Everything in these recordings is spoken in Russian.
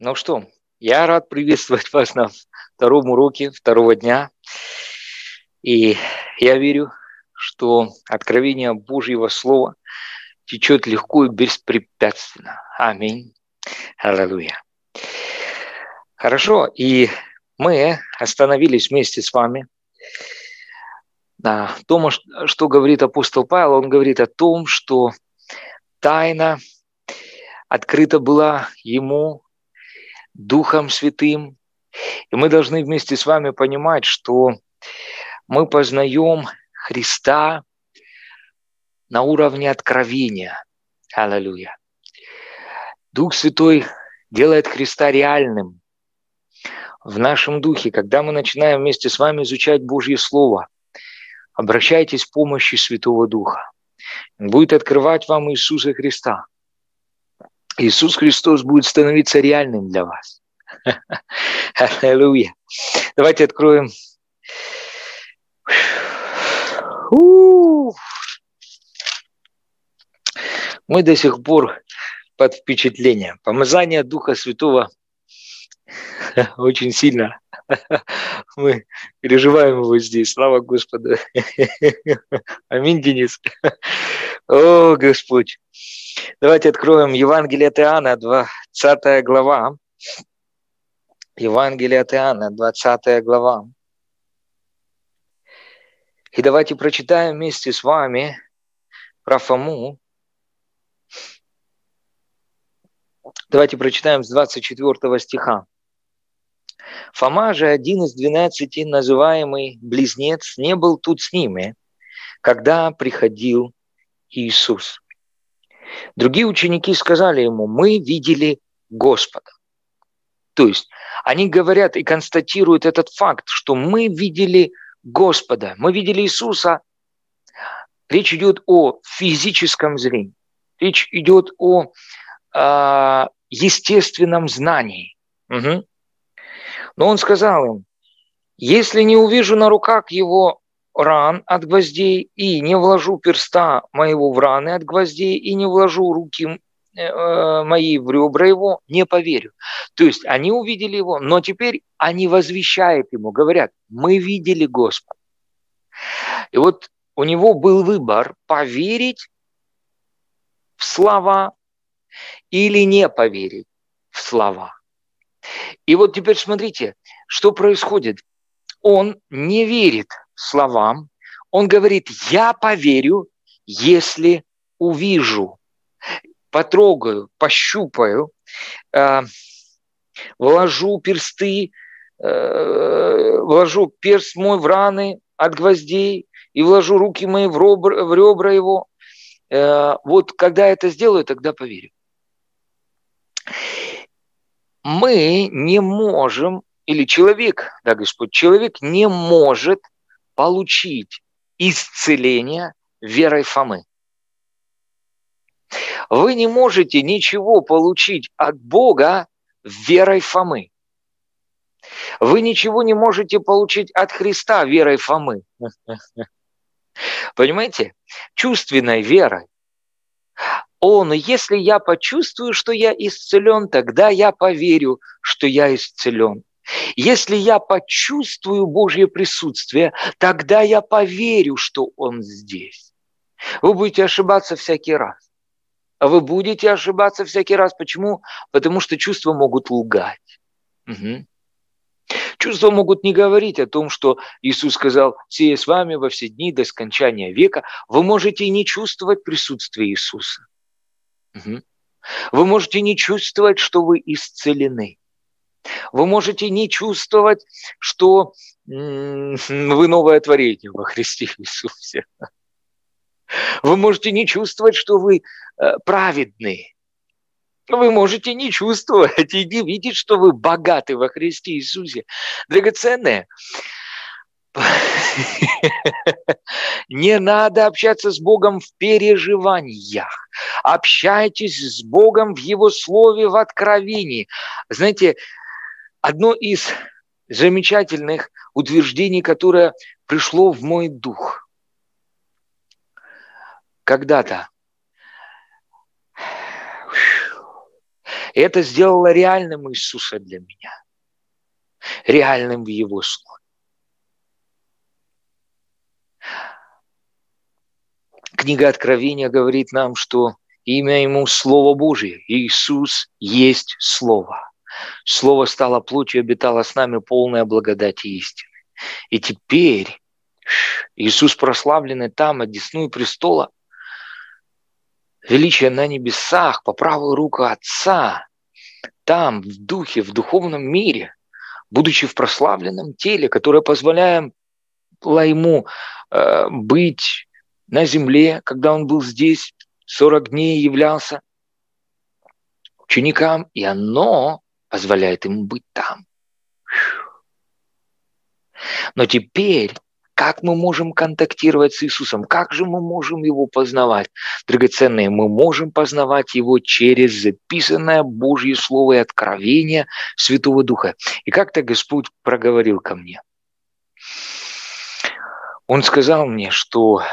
Ну что, я рад приветствовать вас на втором уроке второго дня. И я верю, что откровение Божьего Слова течет легко и беспрепятственно. Аминь. Аллилуйя. Хорошо, и мы остановились вместе с вами на том, что говорит апостол Павел. Он говорит о том, что тайна открыта была ему Духом Святым. И мы должны вместе с вами понимать, что мы познаем Христа на уровне откровения. Аллилуйя. Дух Святой делает Христа реальным в нашем духе. Когда мы начинаем вместе с вами изучать Божье Слово, обращайтесь к помощи Святого Духа. Он будет открывать вам Иисуса Христа. Иисус Христос будет становиться реальным для вас. Аллилуйя. Давайте откроем. Мы до сих пор под впечатлением. Помазание Духа Святого очень сильно. Мы переживаем его здесь. Слава Господу. Аминь, Денис. О, Господь. Давайте откроем Евангелие от Иоанна, 20 глава. Евангелие от Иоанна, 20 глава. И давайте прочитаем вместе с вами про Фому. Давайте прочитаем с 24 стиха. Фома же, один из 12, называемый Близнец, не был тут с ними, когда приходил Иисус. Другие ученики сказали ему: мы видели Господа. То есть они говорят и констатируют этот факт, что мы видели Господа, мы видели Иисуса. Речь идет о физическом зрении, речь идет о естественном знании. Угу. Но он сказал им: если не увижу на руках его ран от гвоздей, и не вложу перста моего в раны от гвоздей, и не вложу руки мои в ребра его, не поверю. То есть они увидели его, но теперь они возвещают ему, говорят: мы видели Господа. И вот у него был выбор: поверить в слова или не поверить в слова. И вот теперь смотрите, что происходит. Он не верит словам, он говорит: я поверю, если увижу, потрогаю, пощупаю, вложу персты, вложу перст мой в раны от гвоздей и вложу руки мои в ребра его. Вот когда это сделаю, тогда поверю. Мы не можем, или человек, да, Господь, человек не может получить исцеление верой Фомы. Вы не можете ничего получить от Бога верой Фомы. Вы ничего не можете получить от Христа верой Фомы. Понимаете? Чувственной верой. Но если я почувствую, что я исцелен, тогда я поверю, что я исцелен. Если я почувствую Божье присутствие, тогда я поверю, что Он здесь. Вы будете ошибаться всякий раз. Вы будете ошибаться всякий раз. Почему? Потому что чувства могут лгать. Угу. Чувства могут не говорить о том, что Иисус сказал: «Сие с вами во все дни до скончания века». Вы можете и не чувствовать присутствие Иисуса. Угу. Вы можете не чувствовать, что вы исцелены. Вы можете не чувствовать, что вы новое творение во Христе Иисусе. Вы можете не чувствовать, что вы праведны. Вы можете не чувствовать и не видеть, что вы богаты во Христе Иисусе. Драгоценные. Не надо общаться с Богом в переживаниях. Общайтесь с Богом в Его Слове, в откровении. Знаете, одно из замечательных утверждений, которое пришло в мой дух. Когда-то И это сделало реальным Иисуса для меня, реальным в Его Слове. Книга Откровения говорит нам, что имя Ему Слово Божие. Иисус есть Слово. Слово стало плотью и обитало с нами, полная благодати и истины. И теперь Иисус прославленный там, одесную престола, величие на небесах, по правую руку Отца, там, в духе, в духовном мире, будучи в прославленном теле, которое позволяло Ему быть на земле, когда Он был здесь, 40 дней являлся ученикам, и оно позволяет Ему быть там. Но теперь, как мы можем контактировать с Иисусом? Как же мы можем Его познавать? Драгоценные, мы можем познавать Его через записанное Божье Слово и откровение Святого Духа. И как-то Господь проговорил ко мне. Он сказал мне, что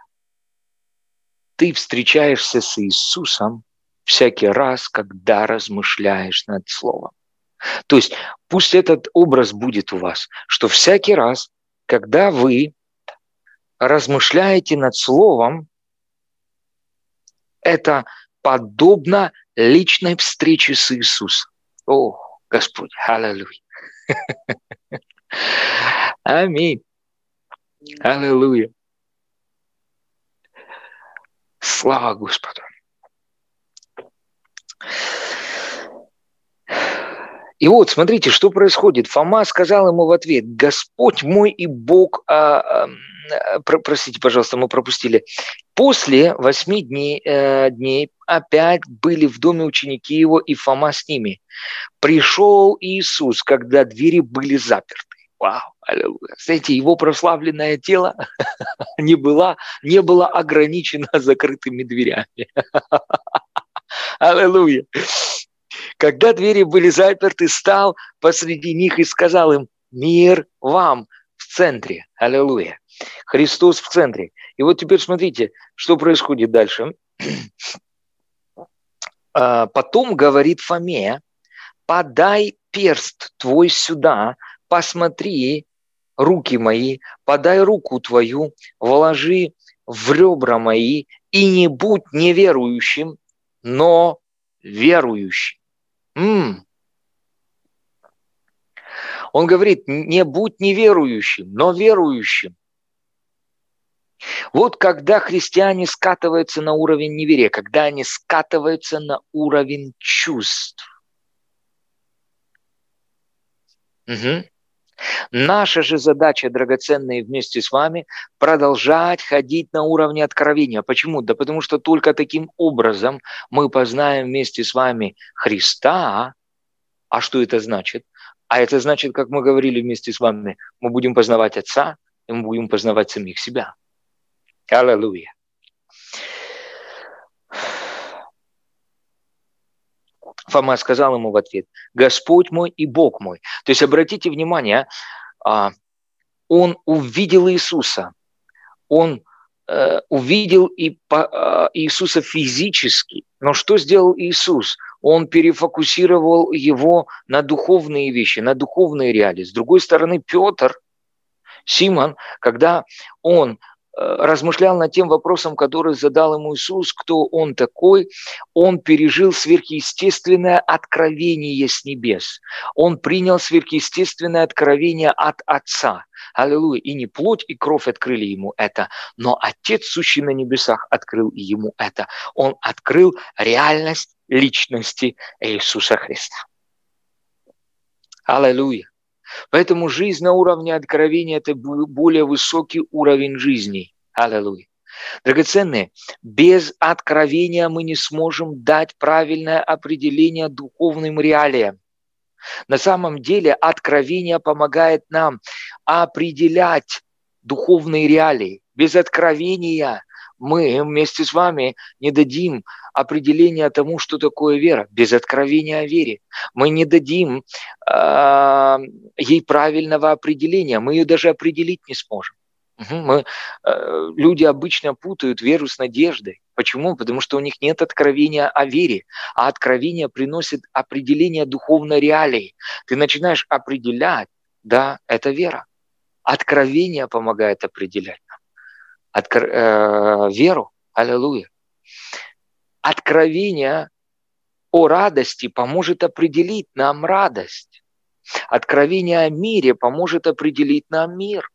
ты встречаешься с Иисусом всякий раз, когда размышляешь над Словом. То есть пусть этот образ будет у вас, что всякий раз, когда вы размышляете над Словом, это подобно личной встрече с Иисусом. О, Господь, аллилуйя. Аминь. Аллилуйя. Слава Господу. И вот, смотрите, что происходит. Фома сказал ему в ответ: Господь мой и Бог... простите, пожалуйста, мы пропустили. После 8 дней опять были в доме ученики его, и Фома с ними. Пришел Иисус, когда двери были заперты. Вау, аллилуйя. Знаете, его прославленное тело не было ограничено закрытыми дверями. Аллилуйя. Когда двери были заперты, стал посреди них и сказал им: мир вам в центре. Аллилуйя. Христос в центре. И вот теперь смотрите, что происходит дальше. Потом говорит Фоме: подай перст твой сюда, посмотри руки мои, подай руку твою, вложи в ребра мои, и не будь неверующим, но верующим. Он говорит: не будь неверующим, но верующим. Вот когда христиане скатываются на уровень неверия, когда они скатываются на уровень чувств. Наша же задача, драгоценные, вместе с вами, продолжать ходить на уровне откровения. Почему? Да потому что только таким образом мы познаем вместе с вами Христа. А что это значит? А это значит, как мы говорили вместе с вами, мы будем познавать Отца, и мы будем познавать самих себя. Аллилуйя. Фома сказал ему в ответ: Господь мой и Бог мой. То есть обратите внимание, он увидел Иисуса, он увидел Иисуса физически. Но что сделал Иисус? Он перефокусировал его на духовные вещи, на духовные реалии. С другой стороны, Петр, Симон, когда он размышлял над тем вопросом, который задал ему Иисус, кто он такой, он пережил сверхъестественное откровение с небес. Он принял сверхъестественное откровение от Отца. Аллилуйя. И не плоть и кровь открыли ему это, но Отец, сущий на небесах, открыл ему это. Он открыл реальность личности Иисуса Христа. Аллилуйя. Поэтому жизнь на уровне откровения – это более высокий уровень жизни. Аллилуйя. Драгоценные, без откровения мы не сможем дать правильное определение духовным реалиям. На самом деле откровение помогает нам определять духовные реалии. Без откровения мы вместе с вами не дадим определения тому, что такое вера. Без откровения о вере мы не дадим ей правильного определения. Мы ее даже определить не сможем. Люди обычно путают веру с надеждой. Почему? Потому что у них нет откровения о вере, а откровение приносит определение духовной реалии. Ты начинаешь определять, да, это вера. Откровение помогает определять нам веру. Аллилуйя. Откровение о радости поможет определить нам радость. Откровение о мире поможет определить нам мир.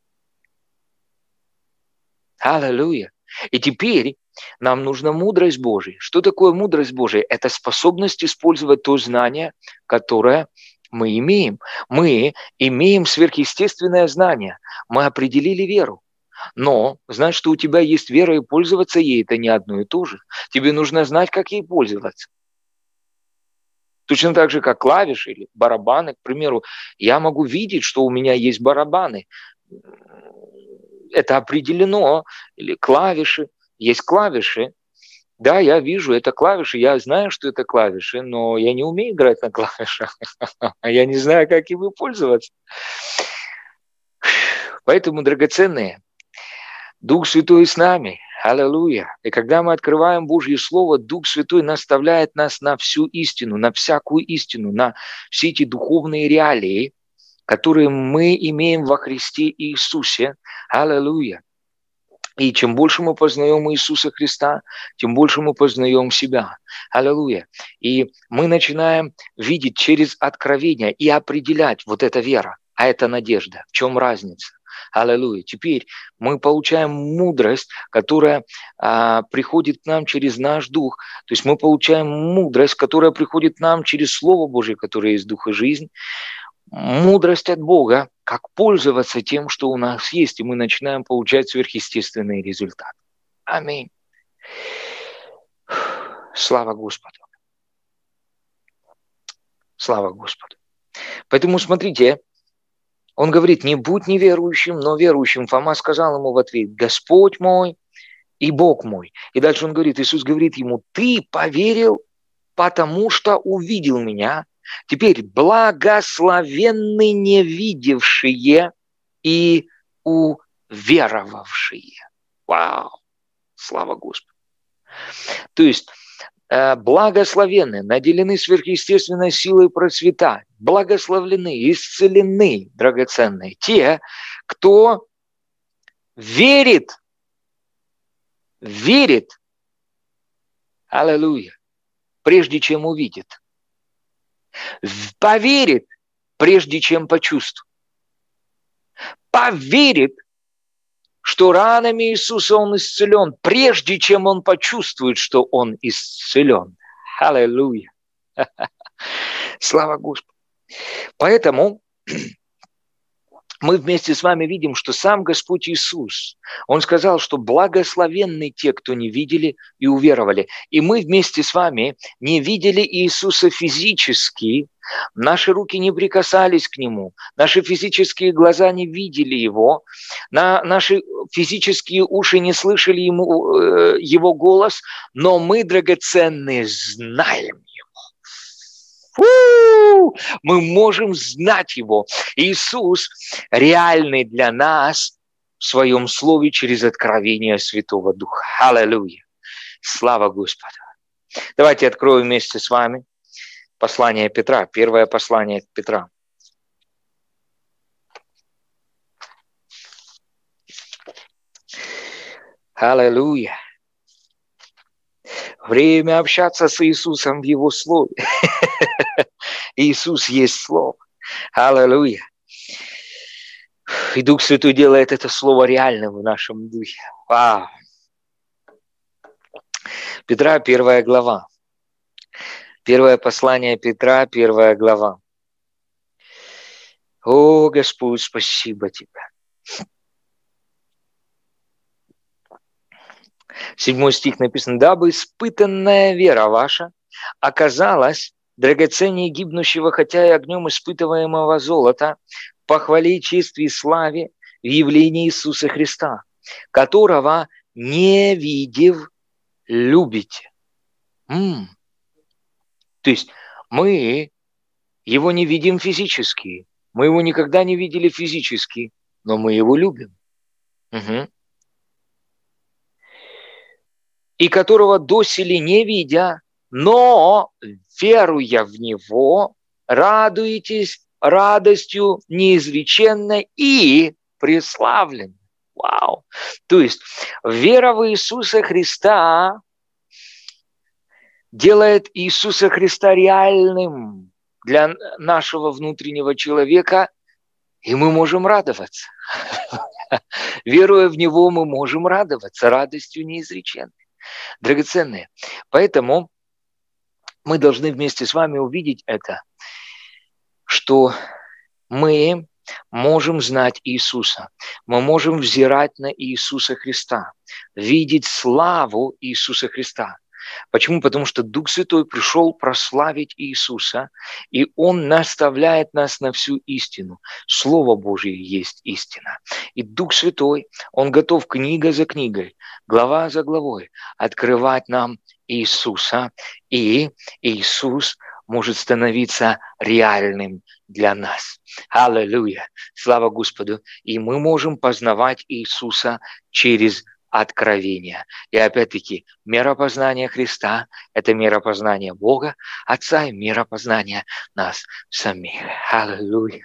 Аллилуйя. И теперь нам нужна мудрость Божия. Что такое мудрость Божия? Это способность использовать то знание, которое мы имеем. Мы имеем сверхъестественное знание. Мы определили веру. Но знать, что у тебя есть вера и пользоваться ей, это не одно и то же. Тебе нужно знать, как ей пользоваться. Точно так же, как клавиши или барабаны. К примеру, я могу видеть, что у меня есть барабаны. Это определено. Или клавиши. Есть клавиши. Да, я вижу, это клавиши, я знаю, что это клавиши, но я не умею играть на клавишах. Я не знаю, как ими пользоваться. Поэтому, драгоценные, Дух Святой с нами. Аллилуйя. И когда мы открываем Божье Слово, Дух Святой наставляет нас на всю истину, на всякую истину, на все эти духовные реалии, которые мы имеем во Христе Иисусе. Аллилуйя. И чем больше мы познаем Иисуса Христа, тем больше мы познаем себя. Аллилуйя. И мы начинаем видеть через откровение и определять вот эта вера, а это надежда. В чем разница? Аллилуйя. Теперь мы получаем мудрость, которая приходит к нам через наш дух. То есть мы получаем мудрость, которая приходит к нам через Слово Божие, которое есть дух и жизнь. Мудрость от Бога, как пользоваться тем, что у нас есть, и мы начинаем получать сверхъестественные результаты. Аминь. Слава Господу. Слава Господу. Поэтому смотрите, он говорит, не будь неверующим, но верующим. Фома сказал ему в ответ, Господь мой и Бог мой. И дальше он говорит, Иисус говорит ему, ты поверил, потому что увидел меня. Теперь благословенны невидевшие и уверовавшие. Вау! Слава Господу! То есть благословенны, наделены сверхъестественной силой процветать, благословлены, исцелены, драгоценные, те, кто верит, аллилуйя, прежде чем увидит. Поверит, прежде чем почувствует. Поверит, что ранами Иисуса он исцелен, прежде чем он почувствует, что он исцелен. Аллилуйя. Слава Господу. Поэтому мы вместе с вами видим, что сам Господь Иисус, Он сказал, что благословенны те, кто не видели и уверовали. И мы вместе с вами не видели Иисуса физически, наши руки не прикасались к Нему, наши физические глаза не видели Его, наши физические уши не слышали Его голос, но мы, драгоценные, знаем Его. Мы можем знать Его. Иисус реальный для нас в Своем Слове через откровение Святого Духа. Аллилуйя. Слава Господу. Давайте откроем вместе с вами послание Петра, первое послание Петра. Аллилуйя. Время общаться с Иисусом в Его Слове. Иисус есть Слово. Аллилуйя. И Дух Святой делает это Слово реальным в нашем духе. Вау. Петра, 1 глава. Первое послание Петра, 1 глава. О, Господь, спасибо Тебе. 7 стих написано, дабы испытанная вера ваша оказалась драгоценнее гибнущего, хотя и огнем испытываемого золота, по хвале, чести и славе в явлении Иисуса Христа, которого, не видев, любите. То есть мы Его не видим физически, мы Его никогда не видели физически, но мы Его любим. Мгм. И которого доселе не видя, но, веруя в Него, радуетесь радостью неизреченной и преславленной. Вау! То есть вера в Иисуса Христа делает Иисуса Христа реальным для нашего внутреннего человека, и мы можем радоваться. Веруя в Него, мы можем радоваться радостью неизреченной. Драгоценные. Поэтому мы должны вместе с вами увидеть это, что мы можем знать Иисуса, мы можем взирать на Иисуса Христа, видеть славу Иисуса Христа. Почему? Потому что Дух Святой пришел прославить Иисуса, и Он наставляет нас на всю истину. Слово Божье есть истина. И Дух Святой, Он готов книга за книгой, глава за главой открывать нам Иисуса, и Иисус может становиться реальным для нас. Аллилуйя! Слава Господу! И мы можем познавать Иисуса через откровения. И опять-таки, мера познания Христа – это мера познания Бога, Отца и мера познания нас самих. Аллилуйя!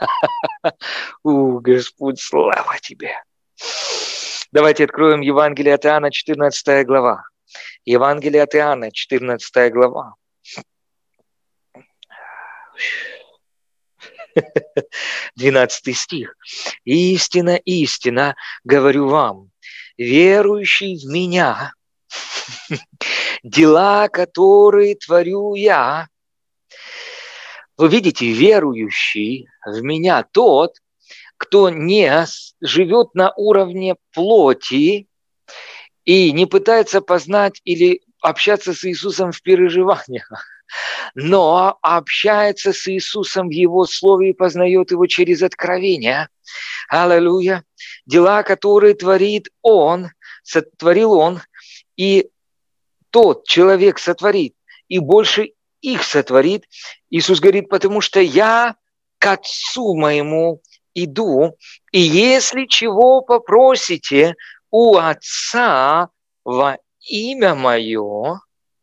Господь, слава Тебе! Давайте откроем Евангелие от Иоанна, 14 глава. Евангелие от Иоанна, 14 глава. 12 стих. «Истина, истина, говорю вам, верующий в Меня, дела, которые творю Я». Вы видите, верующий в Меня тот, кто не живет на уровне плоти и не пытается познать или общаться с Иисусом в переживаниях, но общается с Иисусом в Его Слове и познает Его через откровение. Аллилуйя. Дела, которые творит Он, сотворил Он, и тот человек сотворит, и больше их сотворит. Иисус говорит, потому что я к Отцу моему иду, и если чего попросите у Отца во имя Мое,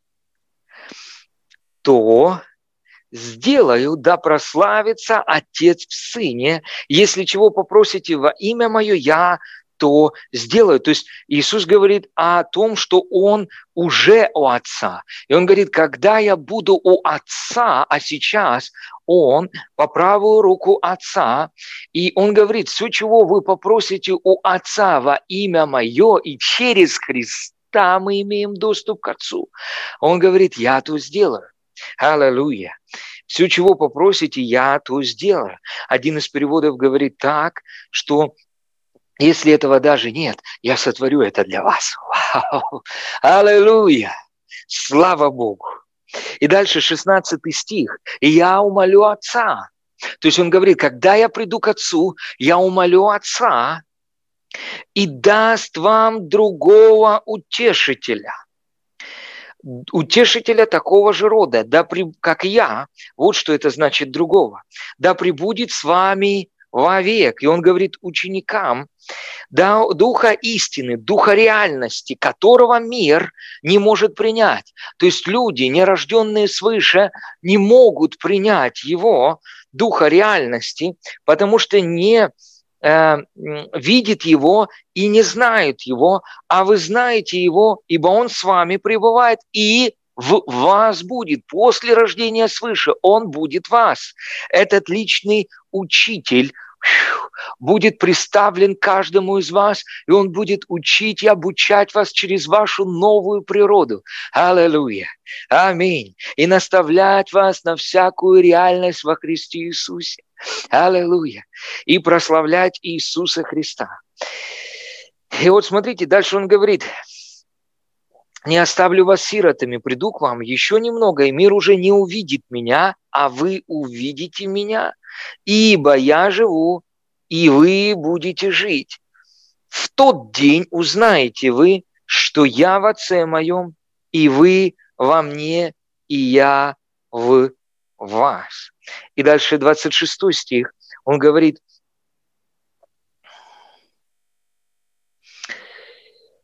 то сделаю, да прославится Отец в Сыне. Если чего попросите во имя Мое, я то сделаю. То есть Иисус говорит о том, что Он уже у Отца. И Он говорит, когда я буду у Отца, а сейчас Он по правую руку Отца, и Он говорит, все, чего вы попросите у Отца во имя Мое, и через Христа мы имеем доступ к Отцу. Он говорит, я то сделаю. Аллилуйя. Все, чего попросите, я то сделаю. Один из переводов говорит так, что если этого даже нет, я сотворю это для вас. Вау! Аллилуйя! Слава Богу! И дальше 16 стих. «И я умолю Отца». То есть он говорит, когда я приду к Отцу, я умолю Отца и даст вам другого утешителя. Утешителя такого же рода, как я, вот что это значит другого, да пребудет с вами вовек. И он говорит ученикам, да, духа истины, духа реальности, которого мир не может принять. То есть люди, не рожденные свыше, не могут принять его, духа реальности, потому что не видит его и не знает его, а вы знаете его, ибо он с вами пребывает и в вас будет. После рождения свыше он будет в вас. Этот личный учитель будет представлен каждому из вас, и он будет учить и обучать вас через вашу новую природу. Аллилуйя! Аминь! И наставлять вас на всякую реальность во Христе Иисусе. Аллилуйя! И прославлять Иисуса Христа. И вот смотрите, дальше он говорит, не оставлю вас сиротами, приду к вам еще немного, и мир уже не увидит меня, а вы увидите меня, ибо я живу, и вы будете жить. В тот день узнаете вы, что я в Отце моем, и вы во мне, и я в вас. И дальше 26 стих, он говорит,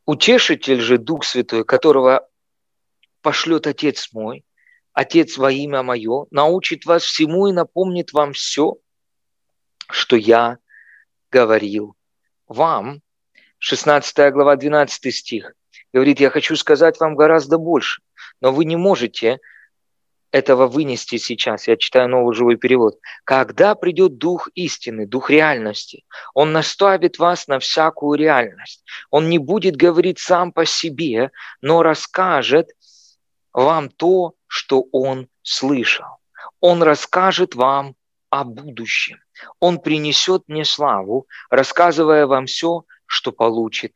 Утешитель же, Дух Святой, которого пошлет Отец мой, Отец во имя мое, научит вас всему и напомнит вам все, что я говорил вам. 16 глава, 12 стих. Говорит, я хочу сказать вам гораздо больше, но вы не можете этого вынести сейчас. Я читаю новый живой перевод. Когда придет Дух истины, Дух реальности, Он наставит вас на всякую реальность. Он не будет говорить сам по себе, но расскажет вам то, что Он слышал. Он расскажет вам о будущем. Он принесет мне славу, рассказывая вам все, что получает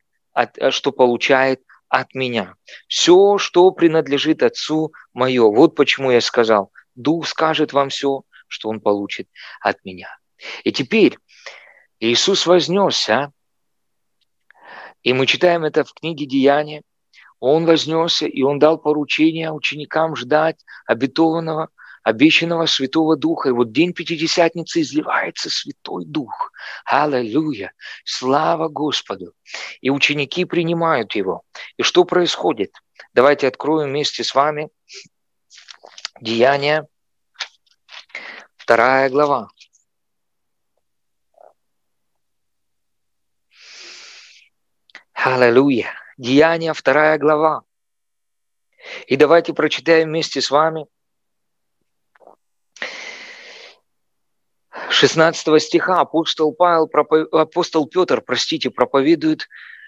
от меня. Все, что принадлежит Отцу мое. Вот почему я сказал, Дух скажет вам все, что Он получит от меня. И теперь Иисус вознесся, и мы читаем это в книге Деяния. Он вознесся, и Он дал поручение ученикам ждать обещанного Святого Духа. И вот день Пятидесятницы изливается Святой Дух. Аллилуйя! Слава Господу! И ученики принимают Его. И что происходит? Давайте откроем вместе с вами Деяния, 2 глава. Аллилуйя! Деяния, 2 глава. И давайте прочитаем вместе с вами 16 стиха. Апостол Петр, проповедует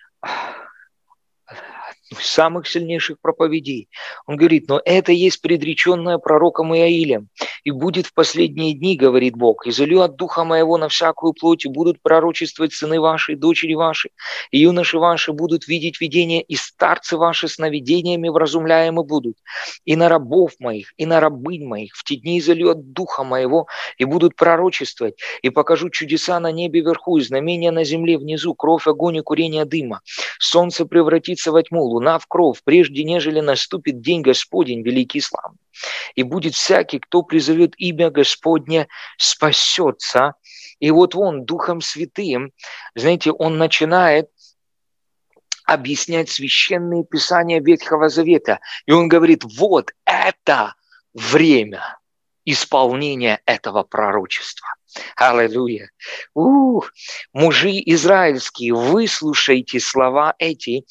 из самых сильнейших проповедей. Он говорит, но это есть предреченное пророком Иаилем. И будет в последние дни, говорит Бог, изолью от духа моего на всякую плоть, и будут пророчествовать сыны ваши, дочери ваши, и юноши ваши будут видеть видения, и старцы ваши сновидениями вразумляемы будут. И на рабов моих, и на рабынь моих в те дни изолью от духа моего, и будут пророчествовать, и покажу чудеса на небе вверху, и знамения на земле внизу, кровь, огонь и курение дыма. Солнце превратится во тьму, луна в кровь, прежде нежели наступит день Господень, великий и славный. И будет всякий, кто призовет имя Господне, спасется. И вот он, Духом Святым, знаете, он начинает объяснять священные писания Ветхого Завета. И он говорит, вот это время исполнения этого пророчества. Аллилуйя. Мужи израильские, выслушайте слова эти.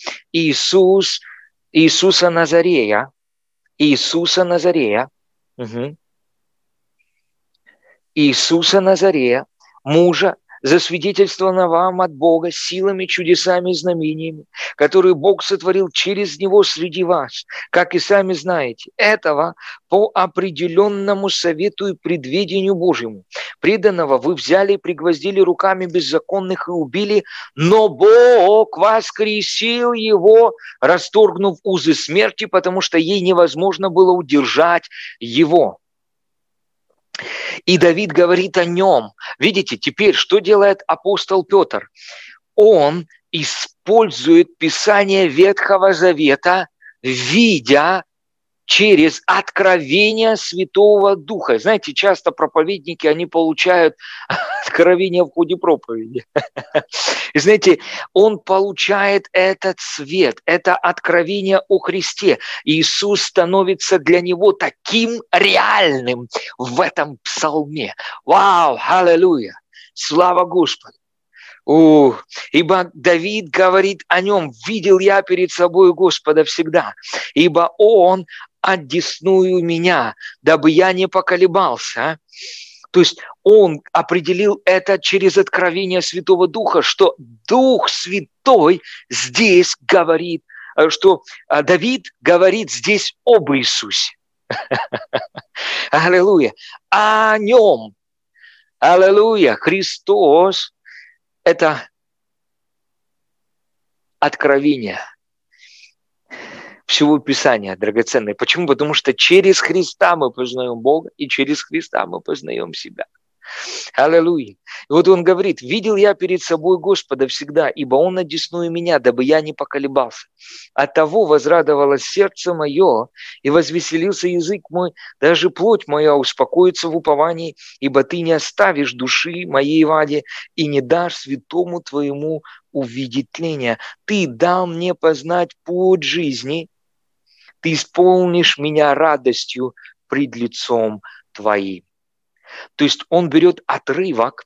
Иисуса Назарея, Иисуса Назарея, мужа, засвидетельствованного вам от Бога силами, чудесами и знамениями, которые Бог сотворил через него среди вас, как и сами знаете, этого по определенному совету и предведению Божьему. Преданного вы взяли и пригвоздили руками беззаконных и убили, но Бог воскресил его, расторгнув узы смерти, потому что ей невозможно было удержать его. И Давид говорит о нем. Видите, теперь что делает апостол Петр? Он использует Писание Ветхого Завета, видя через откровение Святого Духа. Знаете, часто проповедники, они получают откровение в ходе проповеди. И знаете, он получает этот свет, это откровение о Христе. Иисус становится для него таким реальным в этом псалме. Вау, аллилуйя, слава Господу. Ибо Давид говорит о нем, видел я перед собой Господа всегда, ибо Он одесную меня, дабы я не поколебался. То есть он определил это через откровение Святого Духа, что Дух Святой здесь говорит, что Давид говорит здесь об Иисусе. Аллилуйя. О нем. Аллилуйя. Христос – это откровение всего Писания драгоценное. Почему? Потому что через Христа мы познаем Бога, и через Христа мы познаем себя. Аллилуйя. И вот он говорит: «Видел я перед собой Господа всегда, ибо Он одесную меня, дабы я не поколебался. Оттого возрадовалось сердце мое, и возвеселился язык мой, даже плоть моя успокоится в уповании, ибо Ты не оставишь души моей ваде и не дашь святому Твоему увидеть тления. Ты дал мне познать путь жизни, Ты исполнишь меня радостью пред лицом Твоим». То есть он берет отрывок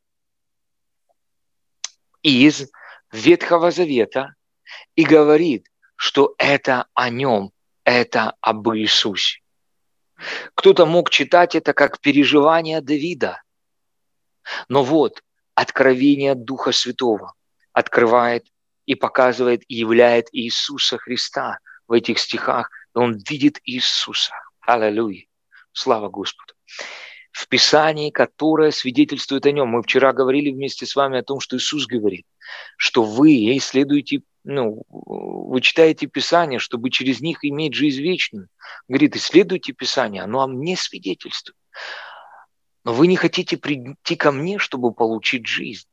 из Ветхого Завета и говорит, что это о нем, это об Иисусе. Кто-то мог читать это как переживание Давида, но вот откровение Духа Святого открывает и показывает и являет Иисуса Христа в этих стихах. И он видит Иисуса. Аллилуйя. Слава Господу. В Писании, которое свидетельствует о нем. Мы вчера говорили вместе с вами о том, что Иисус говорит, что вы исследуете, вы читаете Писание, чтобы через них иметь жизнь вечную. Говорит, исследуйте Писание, оно о мне свидетельствует. Но вы не хотите прийти ко мне, чтобы получить жизнь.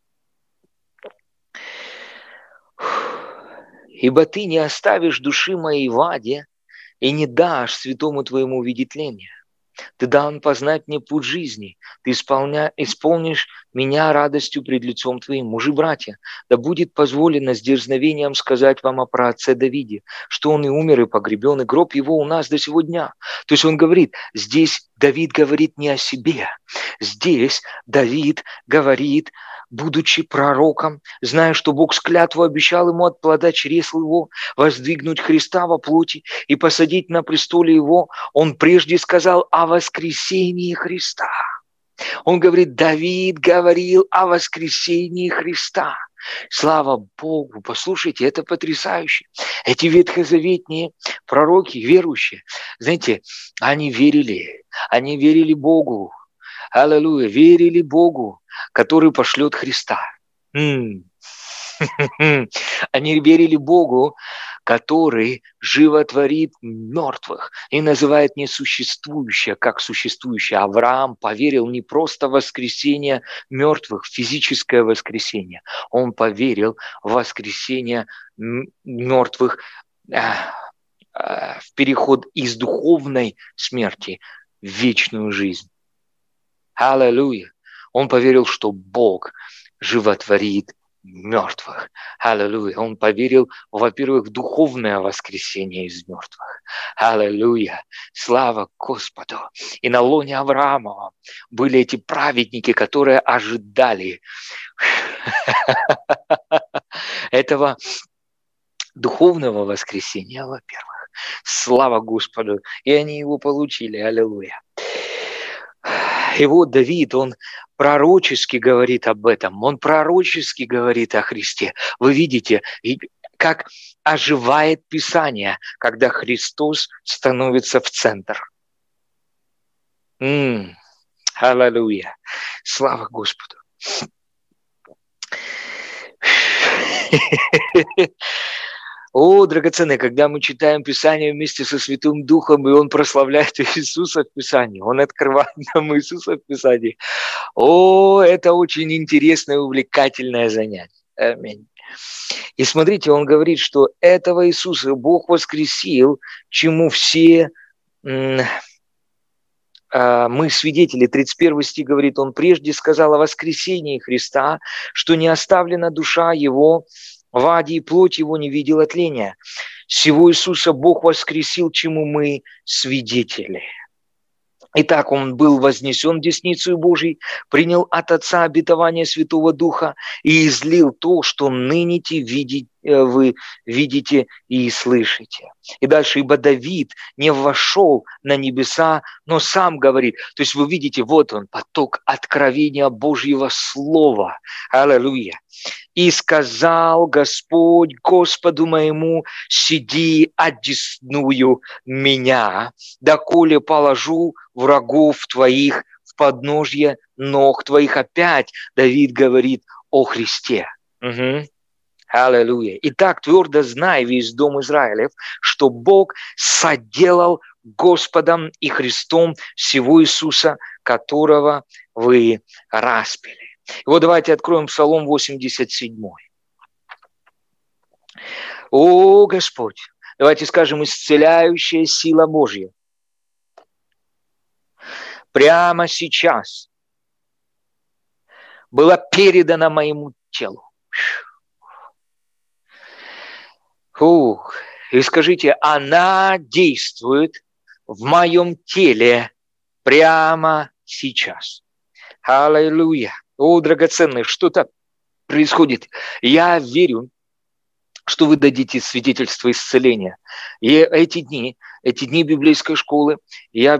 Ибо ты не оставишь души моей в аде и не дашь святому твоему видеть тления. Ты дан познать мне путь жизни. Ты исполнишь меня радостью пред лицом Твоим. Мужи, братья, да будет позволено с дерзновением сказать вам о праотце Давиде, что он и умер, и погребен, и гроб его у нас до сего дня. То есть он говорит, здесь Давид говорит не о себе. Здесь Давид говорит, будучи пророком, зная, что Бог с клятвой обещал ему от плода чресл его воздвигнуть Христа во плоти и посадить на престоле его, он прежде сказал о воскресении Христа. Он говорит, Давид говорил о воскресении Христа. Слава Богу, послушайте, это потрясающе. Эти ветхозаветные пророки, верующие, знаете, они верили Богу. Аллилуйя, верили Богу, который пошлет Христа. Они верили Богу, который животворит мертвых и называет несуществующее как существующее. Авраам поверил не просто в воскресение мертвых, физическое воскресение. Он поверил в воскресение мертвых, в переход из духовной смерти в вечную жизнь. Аллилуйя. Он поверил, что Бог животворит мертвых. Аллилуйя. Он поверил, во-первых, в духовное воскресение из мертвых. Аллилуйя. Слава Господу. И на лоне Авраама были эти праведники, которые ожидали этого духовного воскресения, во-первых. Слава Господу. И они его получили. Аллилуйя. И вот Давид, он пророчески говорит об этом, он пророчески говорит о Христе. Вы видите, как оживает Писание, когда Христос становится в центр. Аллилуйя. Слава Господу. О, драгоценные, когда мы читаем Писание вместе со Святым Духом, и Он прославляет Иисуса в Писании, Он открывает нам Иисуса в Писании. О, это очень интересное и увлекательное занятие. Аминь. И смотрите, Он говорит, что этого Иисуса Бог воскресил, чему все мы свидетели. 31 стих говорит, Он прежде сказал о воскресении Христа, что не оставлена душа Его в аде, и плоть его не видела тления. Сего Иисуса Бог воскресил, чему мы свидетели. Итак, Он был вознесен десницею Божией, принял от Отца обетование Святого Духа и излил то, что ныне вы видите и слышите. И дальше, ибо Давид не вошел на небеса, но сам говорит. То есть вы видите, вот он, поток откровения Божьего Слова. Аллилуйя. И сказал Господь Господу моему, сиди одесную меня, доколе положу врагов твоих в подножье ног твоих. Опять Давид говорит о Христе. Аллилуйя. Итак, твердо знай, весь дом Израилев, что Бог соделал Господом и Христом всего Иисуса, которого вы распяли. И вот давайте откроем Псалом 87. О, Господь, давайте скажем, исцеляющая сила Божья прямо сейчас была передана моему телу. И скажите, она действует в моем теле прямо сейчас. Аллилуйя. О, драгоценные, что-то происходит. Я верю, что вы дадите свидетельство исцеления. И эти дни библейской школы, я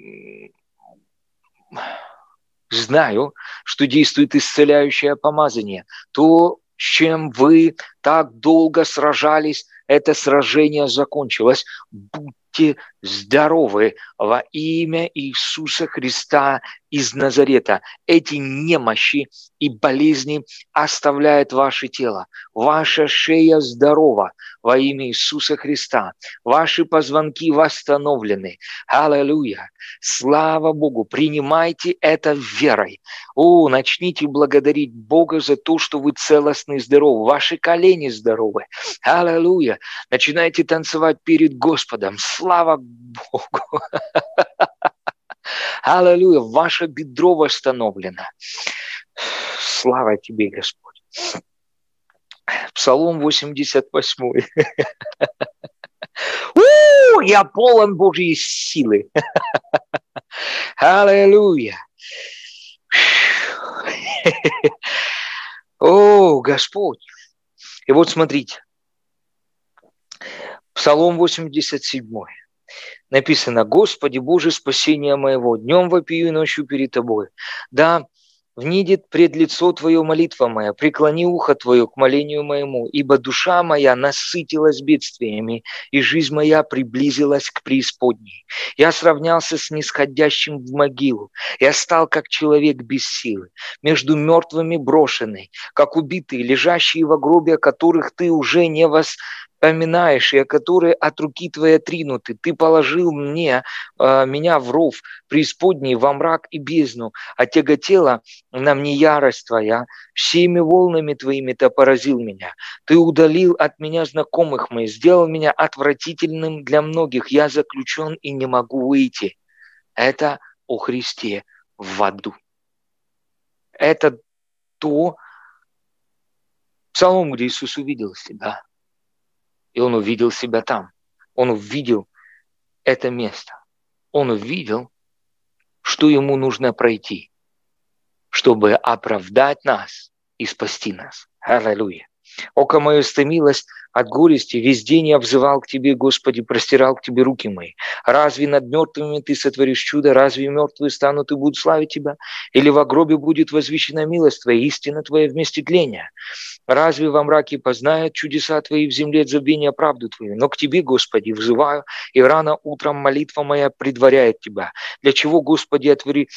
знаю, что действует исцеляющее помазание. То, с чем вы так долго сражались, это сражение закончилось. Будьте здоровы во имя Иисуса Христа из Назарета. Эти немощи и болезни оставляют ваше тело. Ваша шея здорова во имя Иисуса Христа. Ваши позвонки восстановлены. Аллилуйя. Слава Богу. Принимайте это верой. Начните благодарить Бога за то, что вы целостны и здоровы. Ваши колени здоровы. Аллилуйя. Начинайте танцевать перед Господом. Слава Богу. Аллилуйя. Ваше бедро восстановлено. Слава тебе, Господь. Псалом 88. Я полон Божьей силы. Аллилуйя. О, Господь. И вот смотрите. Псалом 87. Написано: «Господи, Боже, спасение моего, днем вопию и ночью перед Тобой. Да, внидит пред лицо Твое молитва моя, преклони ухо Твое к молению моему, ибо душа моя насытилась бедствиями, и жизнь моя приблизилась к преисподней. Я сравнялся с нисходящим в могилу, я стал как человек без силы, между мертвыми брошенный, как убитые, лежащие во гробе, которых Ты уже не вспоминаешь, и которые от руки Твоей отринуты. Ты положил меня в ров преисподней, во мрак и бездну, отяготела на мне ярость Твоя, всеми волнами Твоими Ты поразил меня. Ты удалил от меня знакомых моих, сделал меня отвратительным для многих. Я заключен и не могу выйти». Это о Христе в аду. Это то псалом, где Иисус увидел себя. И Он увидел себя там. Он увидел это место. Он увидел, что Ему нужно пройти, чтобы оправдать нас и спасти нас. Аллилуйя. Око мое стомилось от горести, весь день я взывал к Тебе, Господи, простирал к Тебе руки мои. Разве над мертвыми Ты сотворишь чудо? Разве мертвые станут и будут славить Тебя? Или во гробе будет возвещена милость Твоя, истина Твоя вместе тления? Разве во мраке познают чудеса Твои, в земле забвения правду Твою? Но к Тебе, Господи, взываю, и рано утром молитва моя предваряет Тебя. Для чего, Господи,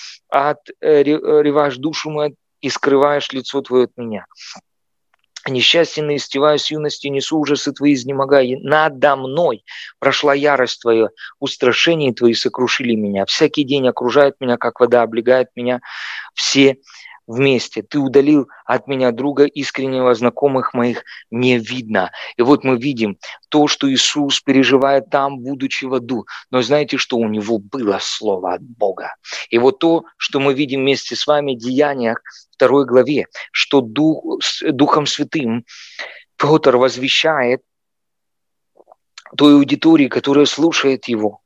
реваш душу мою и скрываешь лицо Твое от меня? Несчастье истеваю с юности, несу ужасы Твои, изнемогая. Надо мной прошла ярость Твоя, устрашения Твои сокрушили меня. Всякий день окружает меня, как вода, облегает меня все вместе. Ты удалил от меня друга искреннего, знакомых моих не видно. И вот мы видим то, что Иисус переживает там, будучи в аду. Но знаете, что у него было слово от Бога. И вот то, что мы видим вместе с вами в Деяниях 2 главе, что Духом Святым Петр возвещает той аудитории, которая слушает его.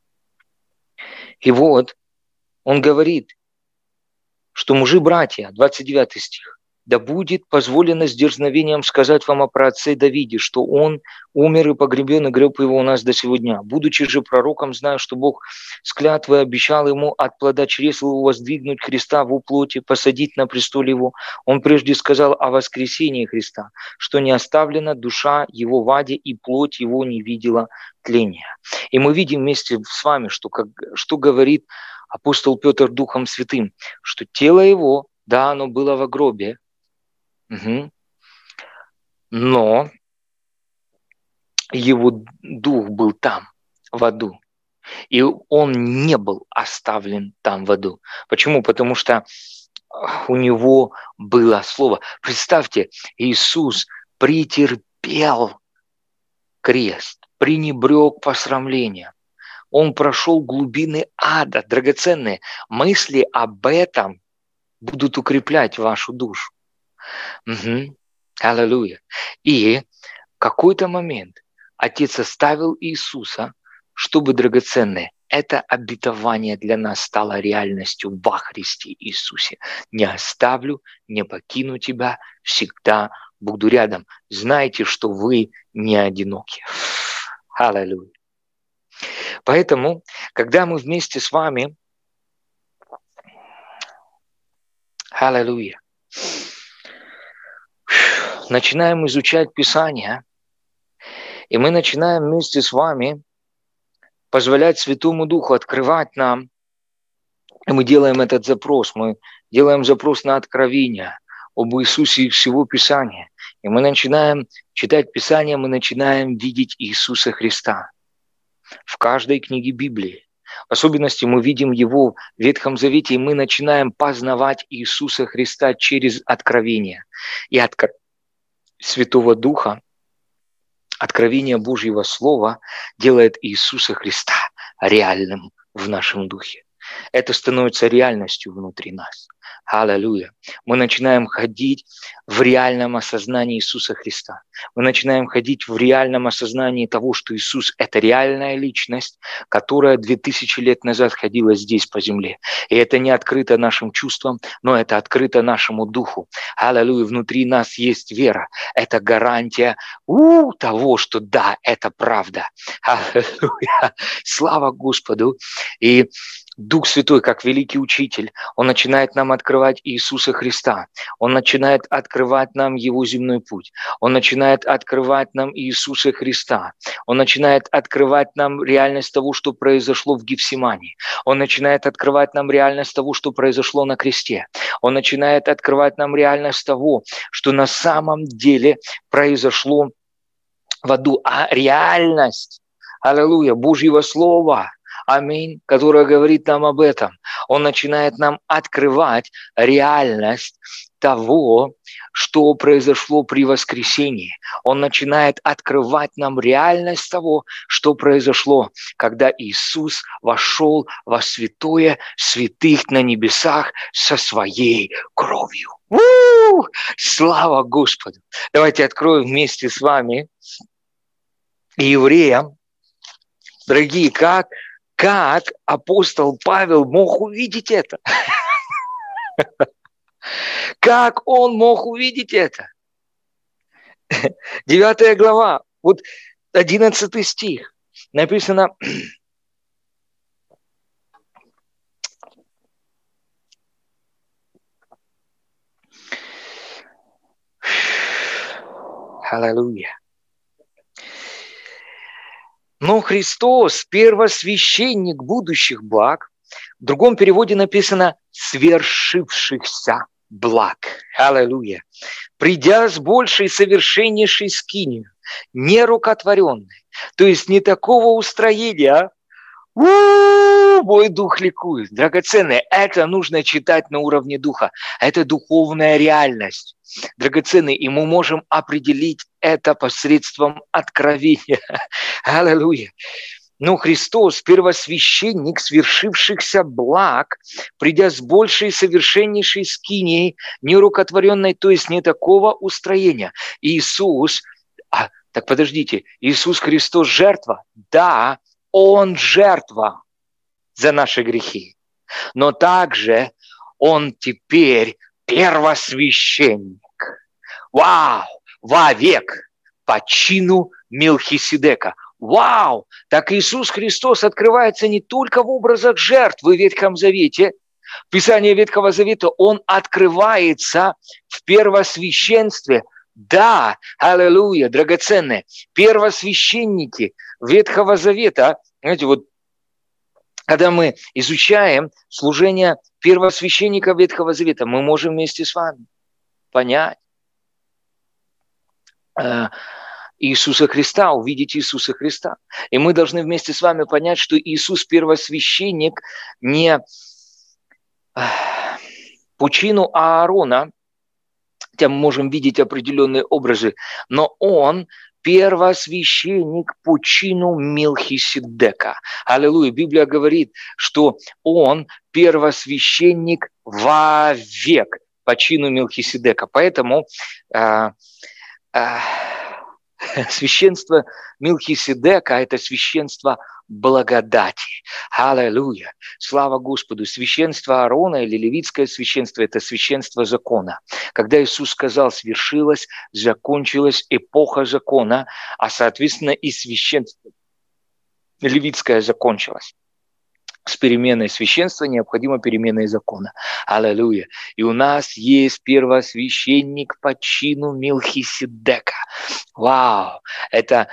И вот он говорит, что мужи-братья, 29 стих, «Да будет позволено с дерзновением сказать вам о праотце Давиде, что он умер и погребен, и гроб его у нас до сего дня. Будучи же пророком, знаю, что Бог с клятвой обещал ему от плода чресла его воздвигнуть Христа в плоти, посадить на престоле его. Он прежде сказал о воскресении Христа, что не оставлена душа его в аде, и плоть его не видела тления». И мы видим вместе с вами, что говорит апостол Петр Духом Святым, что тело его, да, оно было во гробе, но его дух был там, в аду. И он не был оставлен там в аду. Почему? Потому что у него было слово. Представьте, Иисус претерпел крест, пренебрег посрамлением. Он прошел глубины ада, драгоценные. Мысли об этом будут укреплять вашу душу. Угу. Аллилуйя. И в какой-то момент Отец оставил Иисуса, чтобы, драгоценное, это обетование для нас стало реальностью во Христе Иисусе. Не оставлю, не покину тебя, всегда буду рядом. Знайте, что вы не одиноки. Аллилуйя. Поэтому, когда мы вместе с вами, аллилуйя, начинаем изучать Писание, и мы начинаем вместе с вами позволять Святому Духу открывать нам, и мы делаем этот запрос, мы делаем запрос на откровение об Иисусе и всего Писания. И мы начинаем читать Писание, мы начинаем видеть Иисуса Христа в каждой книге Библии. В особенности мы видим Его в Ветхом Завете, и мы начинаем познавать Иисуса Христа через откровение. И Святого Духа, откровение Божьего Слова делает Иисуса Христа реальным в нашем духе. Это становится реальностью внутри нас. Аллилуйя. Мы начинаем ходить в реальном осознании Иисуса Христа. Мы начинаем ходить в реальном осознании того, что Иисус – это реальная личность, которая 2000 лет назад ходила здесь по земле. И это не открыто нашим чувствам, но это открыто нашему духу. Аллилуйя. Внутри нас есть вера. Это гарантия того, что да, это правда. Аллилуйя. Слава Господу. И Дух Святой, как великий учитель, Он начинает нам открывать Иисуса Христа. Он начинает открывать нам Его земной путь. Он начинает открывать нам Иисуса Христа. Он начинает открывать нам реальность того, что произошло в Гефсимании. Он начинает открывать нам реальность того, что произошло на кресте. Он начинает открывать нам реальность того, что на самом деле произошло в аду. А реальность, аллилуйя, Божьего Слова, аминь, которая говорит нам об этом. Он начинает нам открывать реальность того, что произошло при воскресении. Он начинает открывать нам реальность того, что произошло, когда Иисус вошел во святое святых на небесах со своей кровью. Слава Господу! Давайте откроем вместе с вами Евреям. Дорогие, как апостол Павел мог увидеть это? Как он мог увидеть это? 9 глава, вот 11 стих. Написано: Аллилуйя. Но Христос – первосвященник будущих благ. В другом переводе написано «свершившихся благ». Аллилуйя. Придя с большей совершеннейшей скинию, не рукотворенной, то есть не такого устроения, мой дух ликует. Драгоценное, это нужно читать на уровне духа. Это духовная реальность. Драгоценный, и мы можем определить это посредством откровения. Аллилуйя. Но Христос, первосвященник свершившихся благ, придя с большей совершеннейшей скинией, нерукотворенной, то есть не такого устроения. Иисус, так подождите, Иисус Христос жертва? Да, Он жертва за наши грехи. Но также Он теперь первосвященник. Вау! Вовек по чину Мелхиседека. Вау! Так Иисус Христос открывается не только в образах жертвы в Ветхом Завете. В Писании Ветхого Завета Он открывается в первосвященстве. Да, аллилуйя, драгоценные. Первосвященники Ветхого Завета, знаете, вот когда мы изучаем служение первосвященника Ветхого Завета, мы можем вместе с вами понять Иисуса Христа, увидеть Иисуса Христа. И мы должны вместе с вами понять, что Иисус первосвященник не по чину Аарона, хотя мы можем видеть определенные образы, но он первосвященник по чину Мелхиседека. Аллилуйя. Библия говорит, что он первосвященник вовек по чину Мелхиседека. Поэтому священство Мелхиседека – это священство благодати. Аллилуйя. Слава Господу. Священство Аарона или левитское священство – это священство закона. Когда Иисус сказал «свершилось», закончилась эпоха закона, а, соответственно, и священство левитское закончилось. С переменой священства необходима перемена и закона. Аллилуйя. И у нас есть первосвященник по чину Мелхиседека. Вау! Это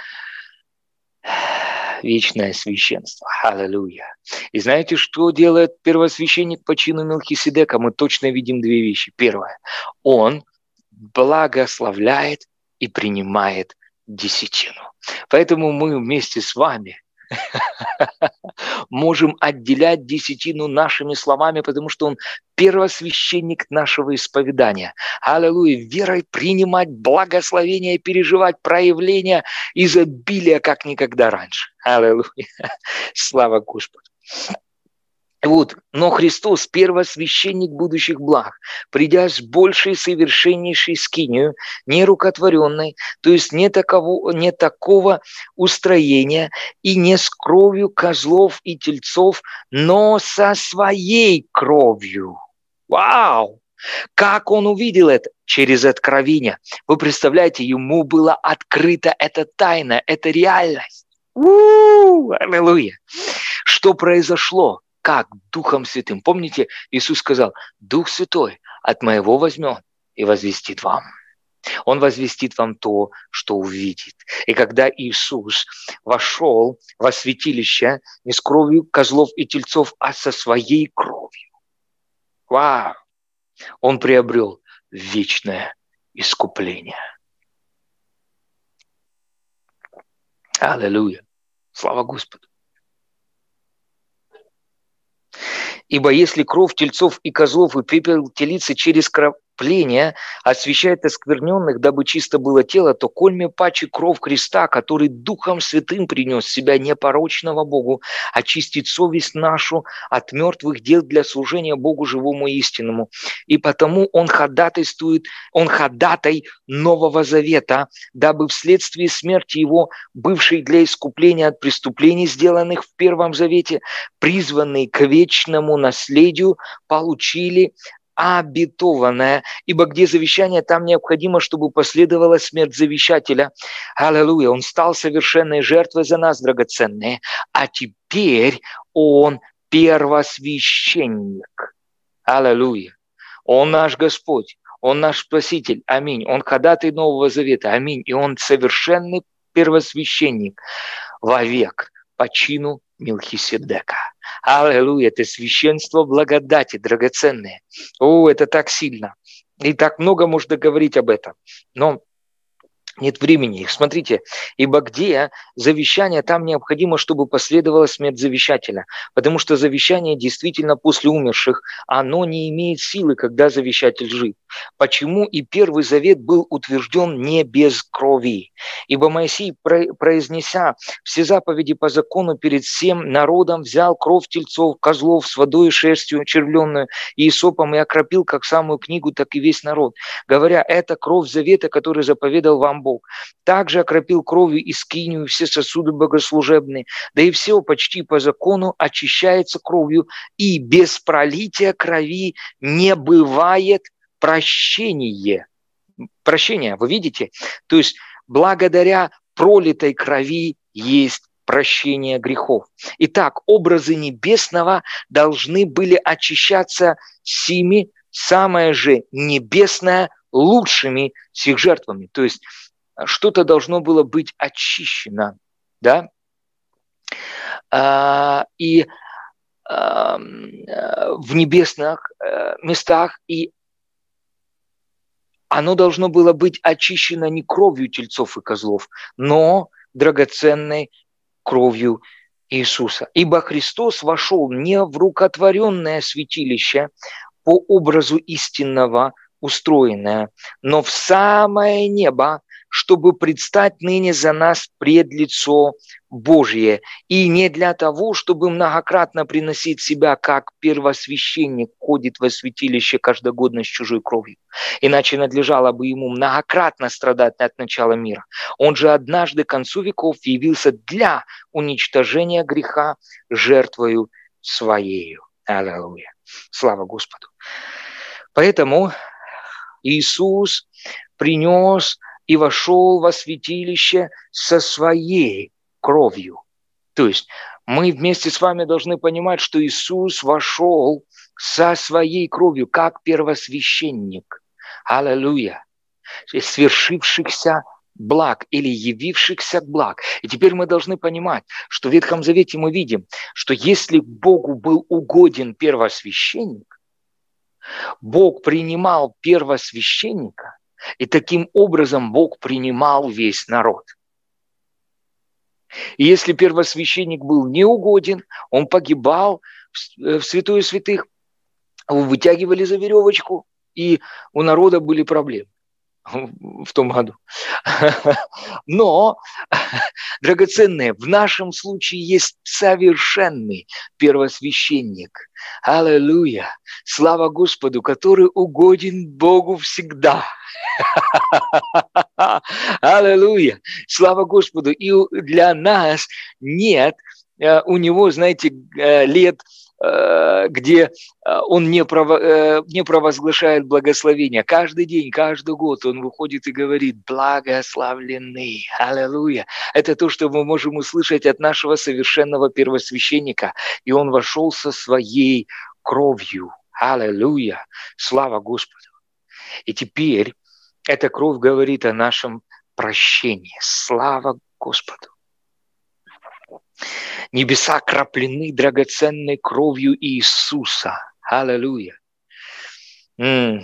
вечное священство. Аллилуйя. И знаете, что делает первосвященник по чину Мелхиседека? Мы точно видим две вещи. Первое. Он благословляет и принимает десятину. Поэтому мы вместе с вами можем отделять десятину нашими словами, потому что он первосвященник нашего исповедания. Аллилуйя. Верой принимать благословение и переживать проявление изобилия, как никогда раньше. Аллилуйя. Слава Господу. Вот, но Христос, первосвященник будущих благ, придя с большей совершеннейшей скинию, нерукотворенной, то есть не такого устроения и не с кровью козлов и тельцов, но со своей кровью. Вау! Как он увидел это? Через откровение. Вы представляете, ему была открыта эта тайна, эта реальность. Аллилуйя! Что произошло? Как? Духом Святым. Помните, Иисус сказал, Дух Святой от моего возьмет и возвестит вам. Он возвестит вам то, что увидит. И когда Иисус вошел во святилище не с кровью козлов и тельцов, а со своей кровью, вау, он приобрел вечное искупление. Аллилуйя. Слава Господу. Ибо если кровь тельцов и козлов и пепел телицы через кропление освящает оскверненных, дабы чисто было тело, то кольме паче кровь Христа, который Духом Святым принес себя непорочного Богу, очистит совесть нашу от мертвых дел для служения Богу живому и истинному. И потому он ходатайствует, он ходатай Нового Завета, дабы вследствие смерти его, бывшей для искупления от преступлений, сделанных в Первом Завете, призванные к вечному наследию, получили обетованное, ибо где завещание, там необходимо, чтобы последовала смерть завещателя. Аллилуйя, он стал совершенной жертвой за нас, драгоценные, а теперь он первосвященник. Аллилуйя, он наш Господь, он наш Спаситель, аминь, он ходатай Нового Завета, аминь, и он совершенный первосвященник вовек по чину Мелхиседека. Аллилуйя, это священство благодати, драгоценное. О, это так сильно. И так много можно говорить об этом. Но нет времени. Смотрите, ибо где завещание, там необходимо, чтобы последовала смерть завещателя. Потому что завещание действительно после умерших, оно не имеет силы, когда завещатель жив. Почему и Первый Завет был утвержден не без крови? Ибо Моисей, произнеся все заповеди по закону перед всем народом, взял кровь тельцов, козлов с водой и шерстью червленную и исопом и окропил как самую книгу, так и весь народ, говоря, это кровь завета, который заповедал вам Бог. Также окропил кровью и скинию все сосуды богослужебные, да и все почти по закону очищается кровью, и без пролития крови не бывает прощения. Прощение, вы видите? То есть благодаря пролитой крови есть прощение грехов. Итак, образы небесного должны были очищаться сими, самое же небесное, лучшими с их жертвами. То есть что-то должно было быть очищено, да? И в небесных местах, и оно должно было быть очищено не кровью тельцов и козлов, но драгоценной кровью Иисуса. Ибо Христос вошел не в рукотворенное святилище по образу истинного устроенное, но в самое небо, чтобы предстать ныне за нас пред лицо Божие. И не для того, чтобы многократно приносить себя, как первосвященник ходит во святилище каждогодно с чужой кровью. Иначе надлежало бы ему многократно страдать от начала мира. Он же однажды к концу веков явился для уничтожения греха жертвою своею. Аллилуйя. Слава Господу. Поэтому Иисус принес и вошел во святилище со своей кровью. То есть мы вместе с вами должны понимать, что Иисус вошел со своей кровью, как первосвященник. Аллилуйя. Свершившихся благ или явившихся благ. И теперь мы должны понимать, что в Ветхом Завете мы видим, что если Богу был угоден первосвященник, Бог принимал первосвященника, и таким образом Бог принимал весь народ. И если первосвященник был неугоден, он погибал в святое святых, его вытягивали за веревочку, и у народа были проблемы в том году. Но, драгоценные, в нашем случае есть совершенный первосвященник. Аллилуйя! Слава Господу, который угоден Богу всегда. Аллилуйя! Слава Господу! И для нас нет у него, знаете, лет, где он не провозглашает благословения. Каждый день, каждый год он выходит и говорит: благословленный. Аллилуйя. Это то, что мы можем услышать от нашего совершенного первосвященника. И он вошел со своей кровью. Аллилуйя. Слава Господу. И теперь эта кровь говорит о нашем прощении. Слава Господу. Небеса окроплены драгоценной кровью Иисуса. Аллилуйя. И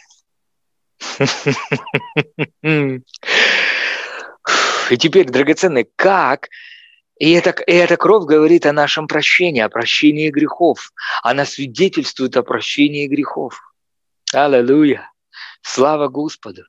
теперь, драгоценные, как? И эта кровь говорит о нашем прощении, о прощении грехов. Она свидетельствует о прощении грехов. Аллилуйя. Слава Господу.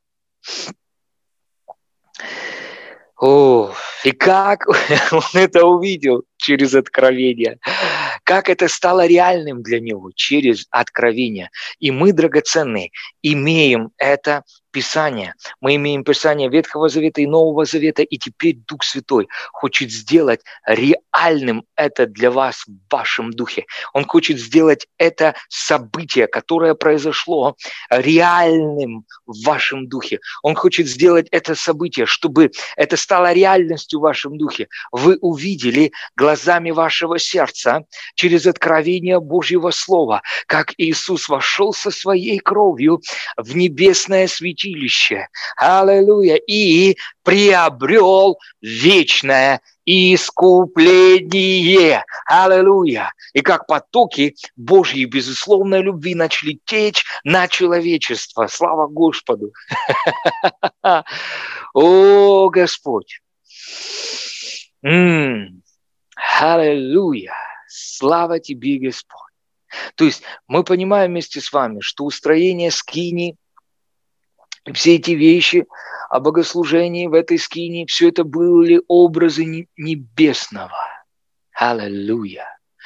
О, и как он это увидел через откровение, как это стало реальным для него через откровение. И мы, драгоценные, имеем это Писание. Мы имеем Писание Ветхого Завета и Нового Завета, и теперь Дух Святой хочет сделать реальным это для вас в вашем духе. Он хочет сделать это событие, которое произошло, реальным в вашем духе. Он хочет сделать это событие, чтобы это стало реальностью в вашем духе. Вы увидели глазами вашего сердца через откровение Божьего Слова, как Иисус вошел со своей кровью в небесное святилище. Аллилуйя. И приобрел вечное искупление. Аллилуйя. И как потоки Божьей безусловной любви начали течь на человечество. Слава Господу. О, Господь. Аллилуйя. Слава тебе, Господь. То есть мы понимаем вместе с вами, что устроение скинии, все эти вещи о богослужении в этой скинии, все это были образы небесного. Аллилуйя.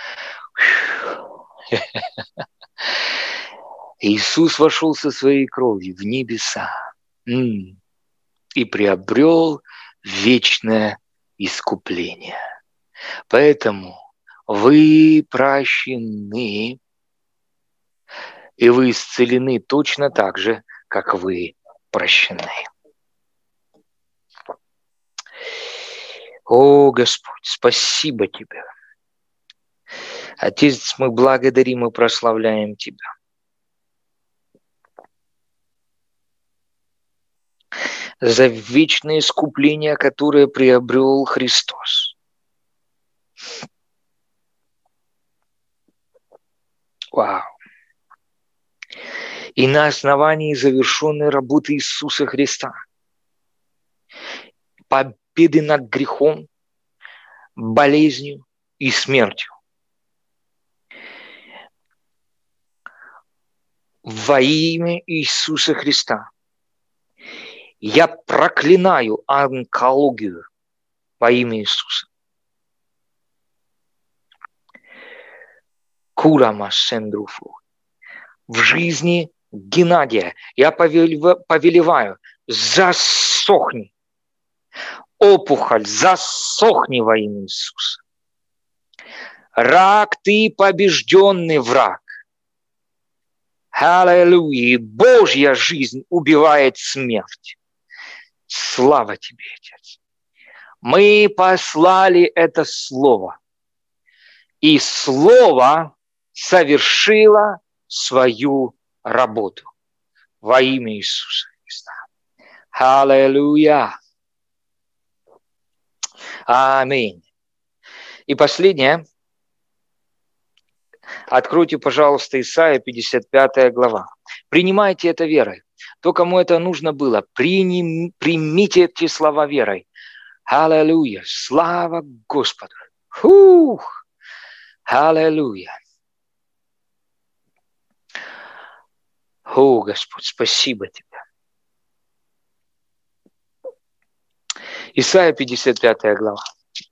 Иисус вошел со своей кровью в небеса и приобрел вечное искупление. Поэтому вы прощены, и вы исцелены точно так же, как вы прощены. О, Господь, спасибо Тебе. Отец, мы благодарим и прославляем Тебя. За вечное искупление, которое приобрел Христос. Вау. и на основании завершенной работы Иисуса Христа, победы над грехом, болезнью и смертью. Во имя Иисуса Христа я проклинаю онкологию во имя Иисуса. Курама Сендруфу. В жизни Геннадия я повелеваю, засохни. Опухоль, засохни во имя Иисуса. Рак, ты побежденный враг. Аллилуйя. Божья жизнь убивает смерть. Слава тебе, Отец. Мы послали это слово. И слово совершило свою работу во имя Иисуса Христа. Аллилуйя. Аминь. И последнее. Откройте, пожалуйста, Исайя 55 глава. Принимайте это верой. То, кому это нужно было, примите эти слова верой. Аллилуйя. Слава Господу. Фух. Аллилуйя. О, Господь, спасибо Тебе. Исайя 55 глава.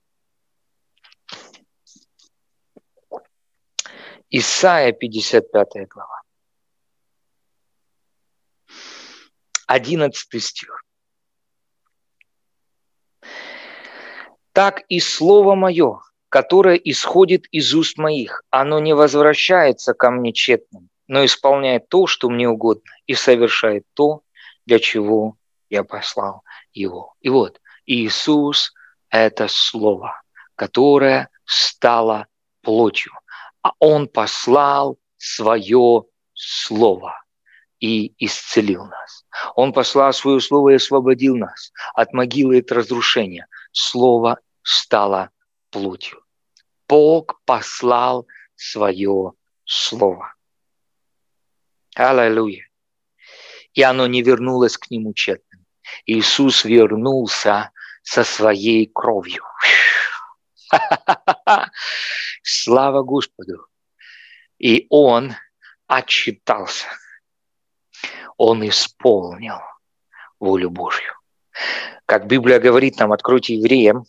Исайя 55 глава. 11 стих. «Так и слово мое, которое исходит из уст моих, оно не возвращается ко мне тщетным, но исполняет то, что мне угодно, и совершает то, для чего я послал его». И вот, Иисус – это слово, которое стало плотью. А Он послал свое слово и исцелил нас. Он послал свое слово и освободил нас от могилы и от разрушения. Слово стало плотью. Бог послал свое слово. Аллилуйя. И оно не вернулось к нему тщетным. Иисус вернулся со своей кровью. Слава Господу. И Он отчитался. Он исполнил волю Божью. Как Библия говорит нам, откройте Евреям,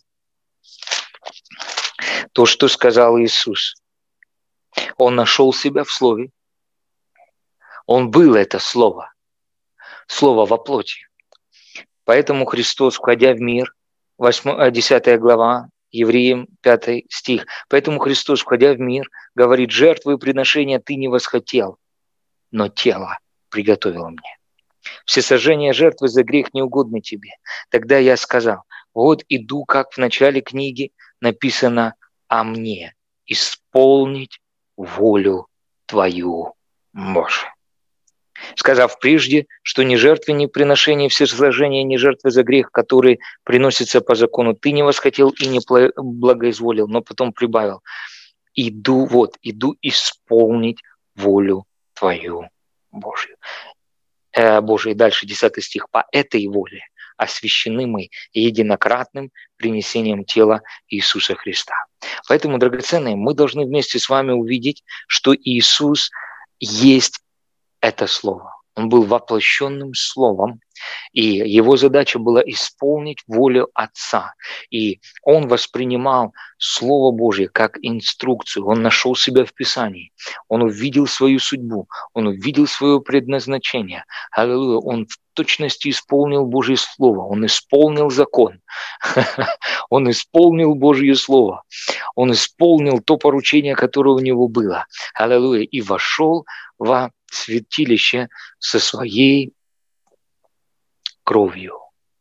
то, что сказал Иисус. Он нашел себя в Слове. Он был это Слово. Слово во плоти. Поэтому Христос, входя в мир, 10 глава, Евреям 5 стих. Поэтому Христос, входя в мир, говорит: жертвы и приношения ты не восхотел, но тело приготовил мне. Всесожжение жертвы за грех не угодно тебе. Тогда я сказал: вот иду, как в начале книги написано о мне, исполнить волю твою, Боже. Сказав прежде, что ни жертвы, ни приношения всесожжения, ни жертвы за грех, которые приносятся по закону, ты не восхотел и не благоизволил, но потом прибавил: иду исполнить волю твою, Божью. Божий. Дальше 10 стих. По этой воле освящены мы единократным принесением тела Иисуса Христа. Поэтому, драгоценные, мы должны вместе с вами увидеть, что Иисус есть это Слово. Он был воплощенным Словом, и его задача была исполнить волю Отца. И он воспринимал Слово Божье как инструкцию. Он нашел себя в Писании. Он увидел свою судьбу. Он увидел свое предназначение. Аллилуйя. Он в точности исполнил Божье Слово. Он исполнил закон. Он исполнил Божье Слово. Он исполнил то поручение, которое у него было. Аллилуйя. И вошел во святилище со своей кровью.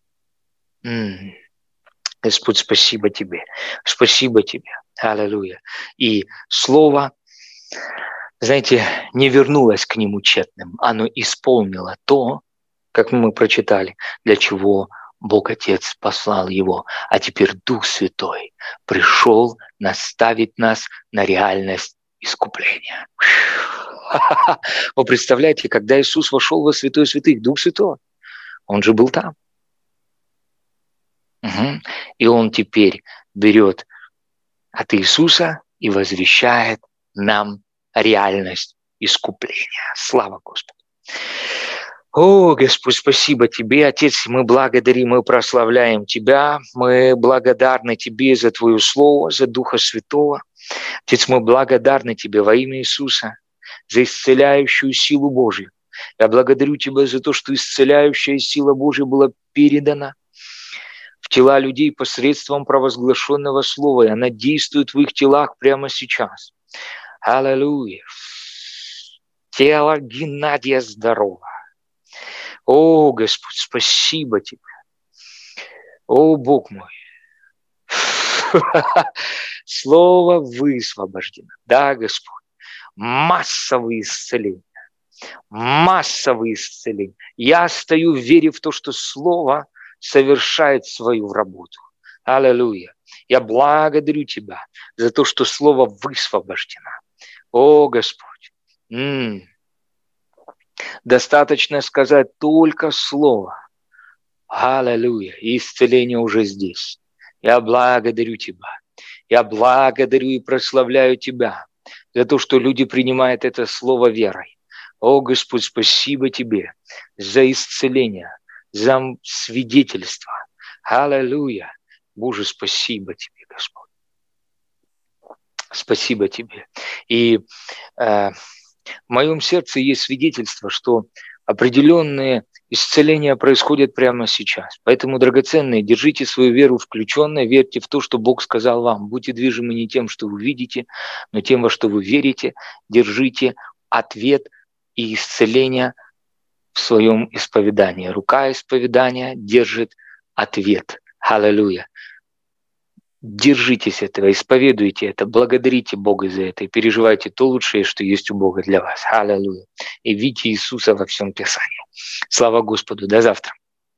Господь, спасибо Тебе. Спасибо Тебе. Аллилуйя. И Слово, знаете, не вернулось к нему тщетным. Оно исполнило то, как мы прочитали, для чего Бог Отец послал его. А теперь Дух Святой пришел наставить нас на реальность искупления. Вы представляете, когда Иисус вошел во Святое Святых, Дух Святой, Он же был там. Угу. И Он теперь берет от Иисуса и возвещает нам реальность искупления. Слава Господу. О, Господь, спасибо Тебе, Отец, мы благодарим, мы прославляем Тебя, мы благодарны Тебе за Твое Слово, за Духа Святого. Отец, мы благодарны Тебе во имя Иисуса за исцеляющую силу Божью. Я благодарю Тебя за то, что исцеляющая сила Божья была передана в тела людей посредством провозглашенного слова, и она действует в их телах прямо сейчас. Аллилуйя. Тело Геннадия здорово. О, Господь, спасибо Тебе. О, Бог мой. Слово высвобождено. Да, Господь. Массовые исцеления. Массовые исцеления. Я стою в вере в то, что Слово совершает свою работу. Аллилуйя. Я благодарю Тебя за то, что Слово высвобождено. О, Господь. Достаточно сказать только Слово. Аллилуйя. И исцеление уже здесь. Я благодарю Тебя. Я благодарю и прославляю Тебя за то, что люди принимают это Слово верой. О, Господь, спасибо Тебе за исцеление, за свидетельство. Аллилуйя. Боже, спасибо Тебе, Господь. Спасибо Тебе. И в моем сердце есть свидетельство, что определенные исцеления происходят прямо сейчас. Поэтому, драгоценные, держите свою веру включенной, верьте в то, что Бог сказал вам. Будьте движимы не тем, что вы видите, но тем, во что вы верите. Держите ответ и исцеление в своем исповедании. Рука исповедания держит ответ. Аллилуйя. Держитесь этого, исповедуйте это, благодарите Бога за это и переживайте то лучшее, что есть у Бога для вас. Аллилуйя. И видите Иисуса во всем Писании. Слава Господу. До завтра.